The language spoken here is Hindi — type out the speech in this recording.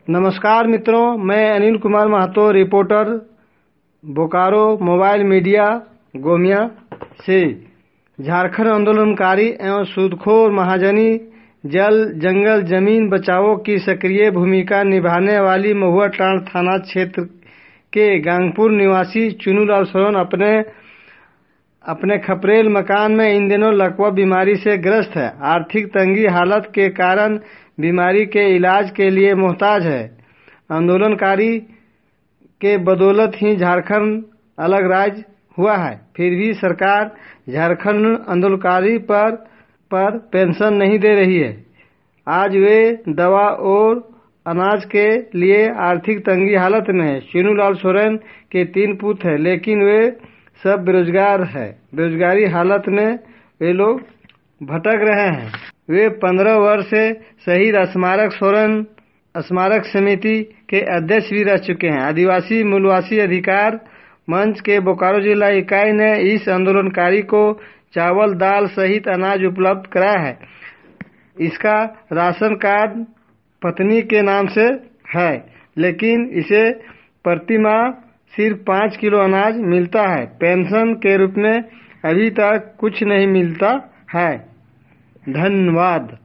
नमस्कार मित्रों, मैं Anil Kumar Mahato, reporter, Bokaro mobile media Gomia से। झारखंड आंदोलनकारी एवं सूदखोर महाजनी जल जंगल जमीन बचाओ की सक्रिय भूमिका निभाने वाली महुआ टांड थाना क्षेत्र के गांगपुर निवासी चुनूलाल सोरेन अपने खपरेल मकान में इन दिनों लकवा बीमारी से ग्रस्त है। आर्थिक तंगी हालत के कारण बीमारी के इलाज के लिए मोहताज है। आंदोलनकारी के बदौलत ही झारखंड अलग राज्य हुआ है, फिर भी सरकार झारखंड आंदोलनकारी पर पेंशन नहीं दे रही है। आज वे दवा और अनाज के लिए आर्थिक तंगी हालत में है। चुनूलाल सोरेन के 3 पुत्र हैं, लेकिन वे सब बेरोजगार है। बेरोजगारी हालत में वे लोग भटक रहे हैं। वे 15 वर्ष से शहीद स्मारक सोरेन स्मारक समिति के अध्यक्ष भी रह चुके हैं। आदिवासी मूलवासी अधिकार मंच के बोकारो जिला इकाई ने इस आंदोलनकारी को चावल दाल सहित अनाज उपलब्ध कराया है। इसका राशन कार्ड पत्नी के नाम से है, लेकिन इसे प्रति माह सिर्फ 5 किलो अनाज मिलता है। पेंशन के रूप में अभी तक कुछ नहीं मिलता है। धन्यवाद।